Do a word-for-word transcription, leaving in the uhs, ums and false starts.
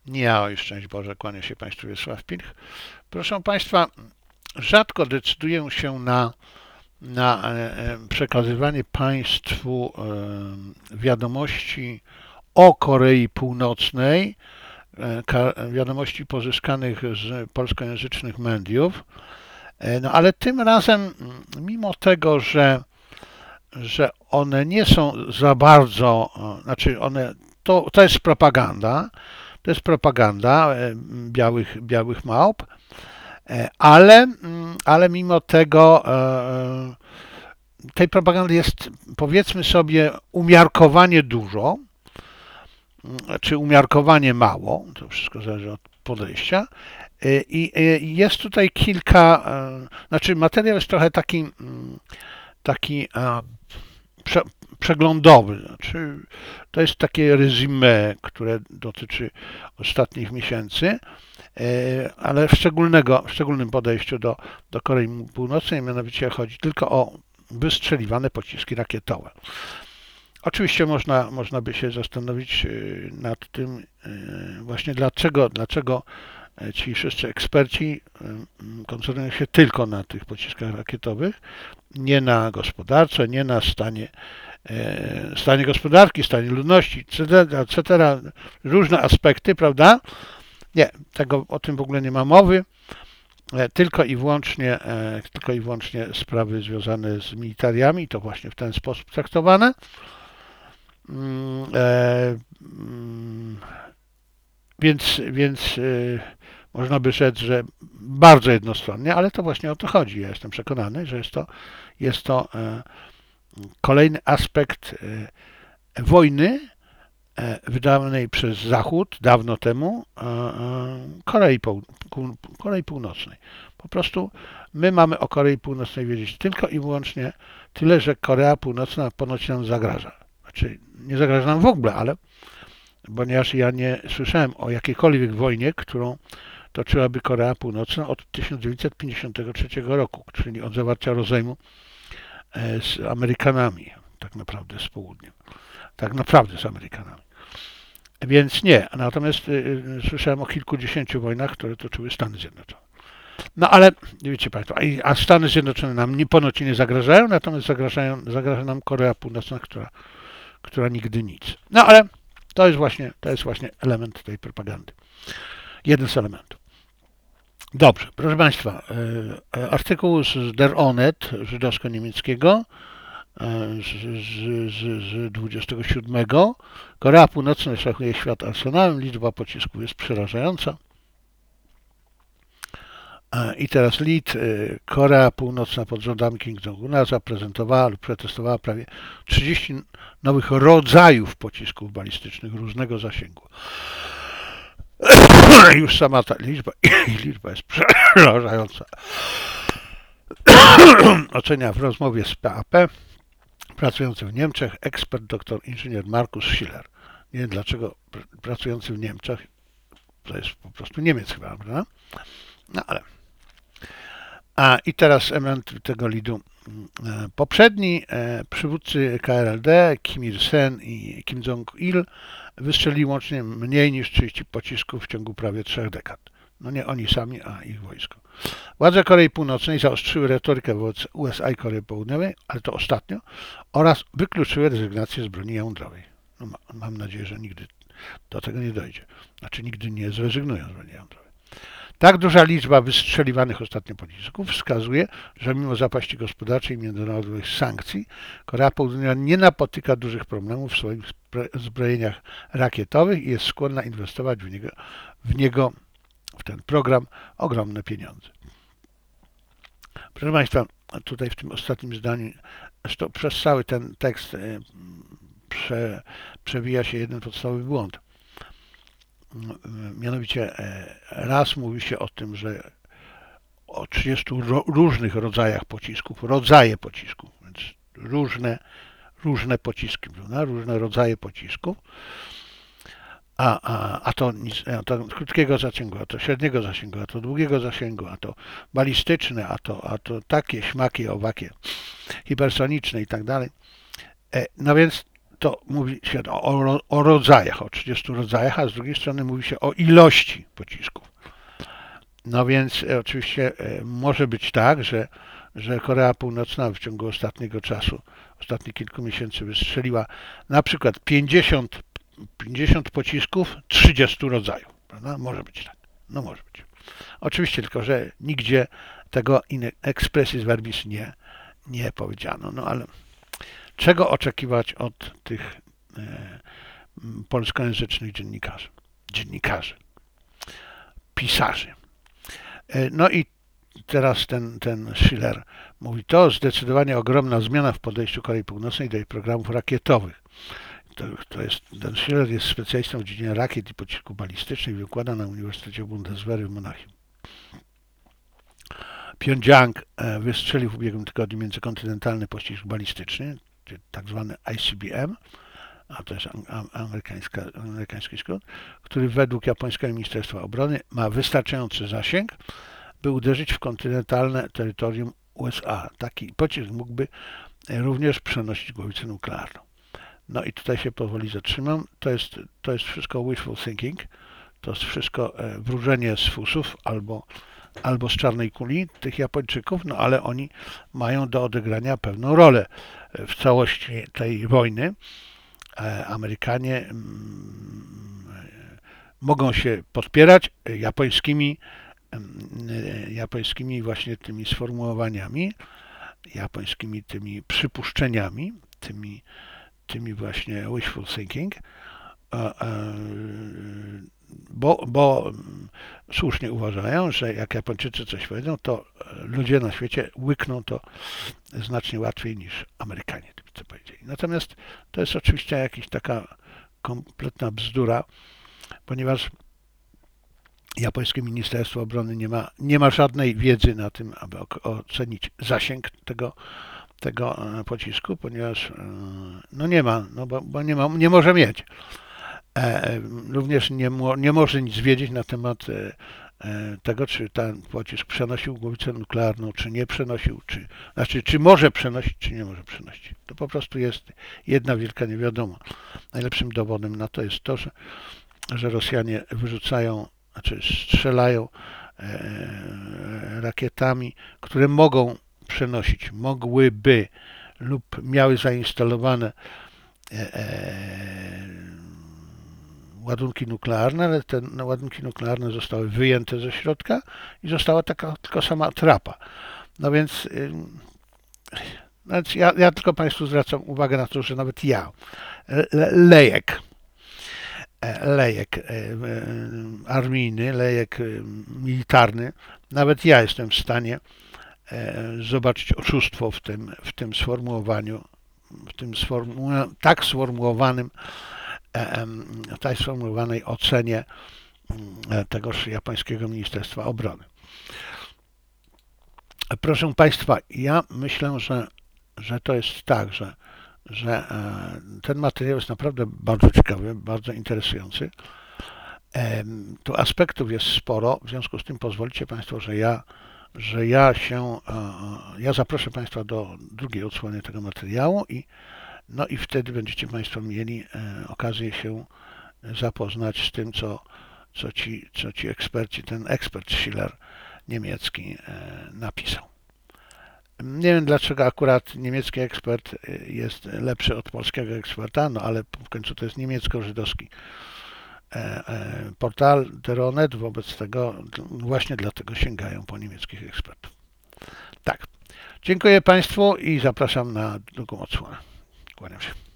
Ja, oj, szczęść Boże, kłania się Państwu Wiesław Pilch. Proszę Państwa, rzadko decyduję się na, na przekazywanie Państwu wiadomości o Korei Północnej, wiadomości pozyskanych z polskojęzycznych mediów, no ale tym razem, mimo tego, że, że one nie są za bardzo, znaczy one, to, to jest propaganda, to jest propaganda białych, białych małp, ale, ale mimo tego tej propagandy jest, powiedzmy sobie, umiarkowanie dużo, czy umiarkowanie mało, to wszystko zależy od podejścia. I jest tutaj kilka, znaczy materiał jest trochę taki, taki prze, przeglądowy, znaczy to jest takie resume, które dotyczy ostatnich miesięcy, ale w, szczególnego, w szczególnym podejściu do, do Korei Północnej, mianowicie chodzi tylko o wystrzeliwane pociski rakietowe. Oczywiście można, można by się zastanowić nad tym właśnie dlaczego, dlaczego ci wszyscy eksperci koncentrują się tylko na tych pociskach rakietowych, nie na gospodarce, nie na stanie, stanie gospodarki, stanie ludności, et cetera, et cetera. Różne aspekty, prawda? Nie, tego, o tym w ogóle nie ma mowy, tylko i wyłącznie, tylko i wyłącznie sprawy związane z militariami, to właśnie w ten sposób traktowane. Więc, więc można by rzec, że bardzo jednostronnie, ale to właśnie o to chodzi. Ja jestem przekonany, że jest to, jest to kolejny aspekt wojny wydanej przez Zachód dawno temu Korei, Korei Północnej. Po prostu my mamy o Korei Północnej wiedzieć tylko i wyłącznie tyle, że Korea Północna ponoć nam zagraża. Znaczy nie zagraża nam w ogóle, ale ponieważ ja nie słyszałem o jakiejkolwiek wojnie, którą toczyłaby Korea Północna od tysiąc dziewięćset pięćdziesiątego trzeciego roku, czyli od zawarcia rozejmu z Amerykanami, tak naprawdę z południem. Tak naprawdę z Amerykanami. Więc nie. Natomiast y, słyszałem o kilkudziesięciu wojnach, które toczyły Stany Zjednoczone. No ale wiecie Państwo, a Stany Zjednoczone nam nie, ponoć nie zagrażają, natomiast zagrażają, zagraża nam Korea Północna, która, która nigdy nic. No ale to jest właśnie, to jest właśnie element tej propagandy. Jeden z elementów. Dobrze, proszę Państwa, y, artykuł z Der Onet żydowsko-niemieckiego z, z, z, z dwudziestego siódmego. Korea Północna szachuje świat arsenałem, liczba pocisków jest przerażająca. I teraz lead. Korea Północna pod rządami Kim Jong-una zaprezentowała lub przetestowała prawie trzydzieści nowych rodzajów pocisków balistycznych różnego zasięgu. Już sama ta liczba, liczba jest przerażająca. Ocenia w rozmowie z P A P pracujący w Niemczech ekspert doktor inżynier Markus Schiller. Nie wiem dlaczego pracujący w Niemczech, to jest po prostu Niemiec chyba, prawda? No ale. A i teraz element tego lidu. Poprzedni przywódcy K R L D, Kim Il-sen i Kim Jong-il, wystrzeli łącznie mniej niż trzydzieści pocisków w ciągu prawie trzech dekad. No nie oni sami, a ich wojsko. Władze Korei Północnej zaostrzyły retorykę wobec U S A i Korei Południowej, ale to ostatnio, oraz wykluczyły rezygnację z broni jądrowej. No, ma, mam nadzieję, że nigdy do tego nie dojdzie. Znaczy nigdy nie zrezygnują z broni jądrowej. Tak duża liczba wystrzeliwanych ostatnio pocisków wskazuje, że mimo zapaści gospodarczej i międzynarodowych sankcji, Korea Południowa nie napotyka dużych problemów w swoich zbrojeniach rakietowych i jest skłonna inwestować w niego, w niego w ten program ogromne pieniądze. Proszę Państwa, tutaj w tym ostatnim zdaniu, zresztą przez cały ten tekst prze, przewija się jeden podstawowy błąd. Mianowicie raz mówi się o tym, że o trzydziestu ro, różnych rodzajach pocisków, rodzaje pocisków, więc różne, różne pociski, prawda? Różne rodzaje pocisków. A, a, a, to, a to krótkiego zasięgu, a to średniego zasięgu, a to długiego zasięgu, a to balistyczne, a to, a to takie, śmakie, owakie, hipersoniczne i tak dalej. No więc to mówi się o, o, o rodzajach, o trzydziestu rodzajach, a z drugiej strony mówi się o ilości pocisków. No więc e, oczywiście e, może być tak, że, że Korea Północna w ciągu ostatniego czasu, ostatnich kilku miesięcy wystrzeliła na przykład pięćdziesiąt, pięćdziesiąt pocisków trzydziestu rodzajów. Prawda? Może być tak. No może być. Oczywiście tylko, że nigdzie tego in expressis verbis nie, nie powiedziano. No ale czego oczekiwać od tych e, polskojęzycznych dziennikarzy? Dziennikarzy, pisarzy. No i teraz ten, ten Schiller mówi, to zdecydowanie ogromna zmiana w podejściu Korei Północnej do jej programów rakietowych. To, to jest, ten Schiller jest specjalistą w dziedzinie rakiet i pocisków balistycznych, wykłada na Uniwersytecie Bundeswehry w Monachium. Pjongjang wystrzelił w ubiegłym tygodniu międzykontynentalny pocisk balistyczny, tak zwany I C B M, a to jest amerykański skrót, który według japońskiego Ministerstwa Obrony ma wystarczający zasięg, by uderzyć w kontynentalne terytorium U S A. Taki pocisk mógłby również przenosić głowicę nuklearną. No i tutaj się powoli zatrzymam. To jest, to jest wszystko wishful thinking, to jest wszystko wróżenie z fusów albo, albo z czarnej kuli tych Japończyków, no ale oni mają do odegrania pewną rolę w całości tej wojny. Amerykanie mogą się podpierać japońskimi, japońskimi właśnie tymi sformułowaniami, japońskimi tymi przypuszczeniami, tymi, tymi właśnie wishful thinking, bo, bo słusznie uważają, że jak Japończycy coś powiedzą, to ludzie na świecie łykną to znacznie łatwiej niż Amerykanie, co powiedzieli. Natomiast to jest oczywiście jakaś taka kompletna bzdura, ponieważ japońskie Ministerstwo Obrony nie ma, nie ma żadnej wiedzy na tym, aby ocenić zasięg tego, tego pocisku, ponieważ no nie ma, no bo, bo nie, ma, nie może mieć. Również nie, nie może nic wiedzieć na temat tego, czy ten pocisk przenosił głowicę nuklearną, czy nie przenosił, czy, znaczy, czy może przenosić, czy nie może przenosić. To po prostu jest jedna wielka niewiadoma. Najlepszym dowodem na to jest to, że, że Rosjanie wyrzucają, znaczy strzelają e, rakietami, które mogą przenosić, mogłyby lub miały zainstalowane e, e, ładunki nuklearne, ale te ładunki nuklearne zostały wyjęte ze środka i została taka tylko sama trapa. No więc, yy, więc ja, ja tylko Państwu zwracam uwagę na to, że nawet ja, le, lejek, lejek armijny, lejek militarny, nawet ja jestem w stanie zobaczyć oszustwo w tym, w tym sformułowaniu, w tym sformu tak sformułowanym tej sformułowanej ocenie tegoż japońskiego Ministerstwa Obrony. Proszę Państwa, ja myślę, że, że to jest tak, że, że ten materiał jest naprawdę bardzo ciekawy, bardzo interesujący. Tu aspektów jest sporo, w związku z tym pozwolicie Państwo, że ja, że ja się, ja zaproszę Państwa do drugiej odsłony tego materiału i no i wtedy będziecie Państwo mieli e, okazję się zapoznać z tym, co, co, ci, co ci eksperci, ten ekspert Schiller niemiecki e, napisał. Nie wiem, dlaczego akurat niemiecki ekspert jest lepszy od polskiego eksperta, no ale w końcu to jest niemiecko-żydowski e, e, portal Teronet, wobec tego właśnie dlatego sięgają po niemieckich ekspertów. Tak. Dziękuję Państwu i zapraszam na drugą odsłonę. Kłaniam się.